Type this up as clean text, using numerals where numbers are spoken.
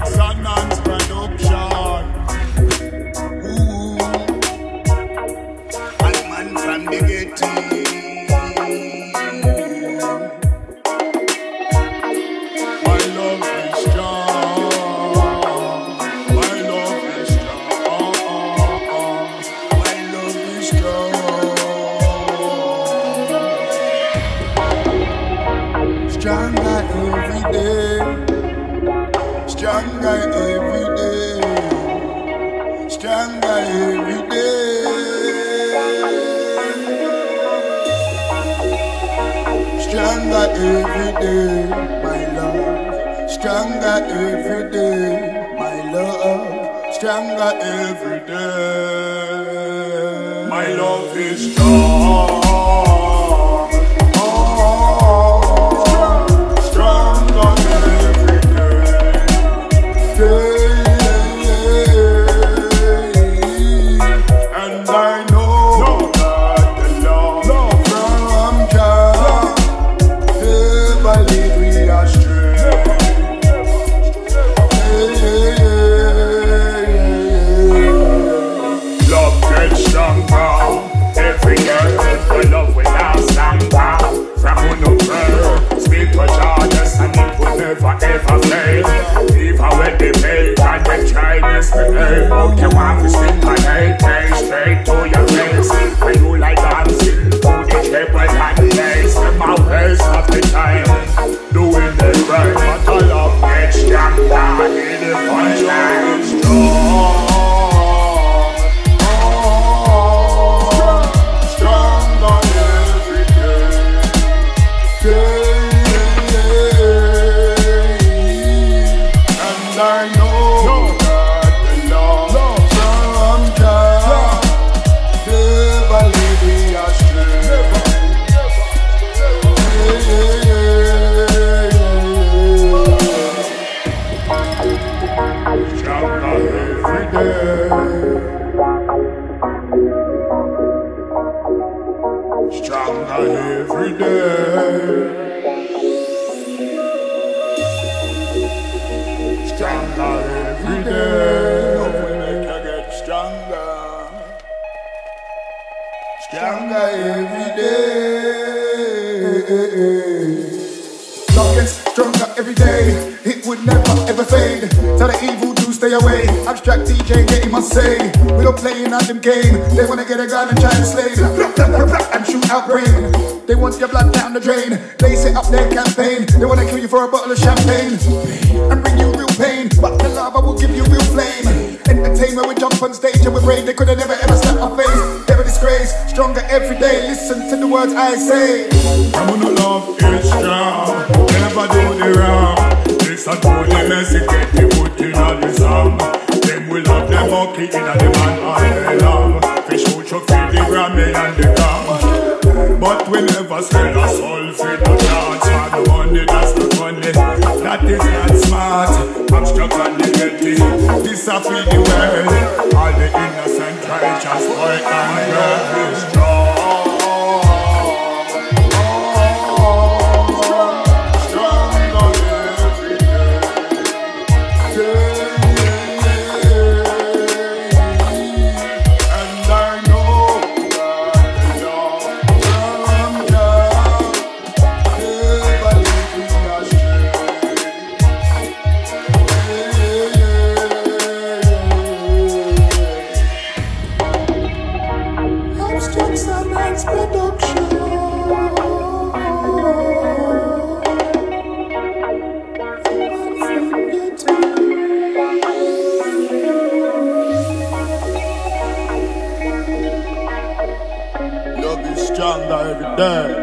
Sonnan's production. Ooh, I'm man from the ghetto. My love is strong. My love is strong. My love is strong. Stronger every day. Stronger every day, stronger every day, stronger every day, my love. Stronger every day, my love. Stronger every day, my love is strong. You want to stick my AK straight to your face. When you like dancing to the treble and bass. My waste of the time doing the right, but I love get stronger in the punchline. Stronger every day, and I know. Stronger every day. Stronger every day. Love will make you get stronger. Stronger every day. Love gets stronger every day. It would never ever fade. Tell the evil to stay away. Abstract DJ getting my say. We don't play in them game. They wanna get a gun and try to slay and shoot out brain. They want your blood down the drain. They set up their campaign. They wanna kill you for a bottle of champagne and bring you real pain. But the love I will give you real flame. Entertainment, we jump on stage and we brave. They could've never ever slapped our face. Never disgrace. Stronger every day. Listen to the words I say. I'm gonna love is strong. Never do the wrong. Listen to the message get the put in on the song. Them will have them monkey in a the man all day long. Fish shoot you feel the Grammy and the gong. But we never sell a soul for the chance. For the money, that's the money. That is not smart. I'm stuck on the getty. This I feel the world. All the innocent righteous boy and girl is strong. Stronger every day.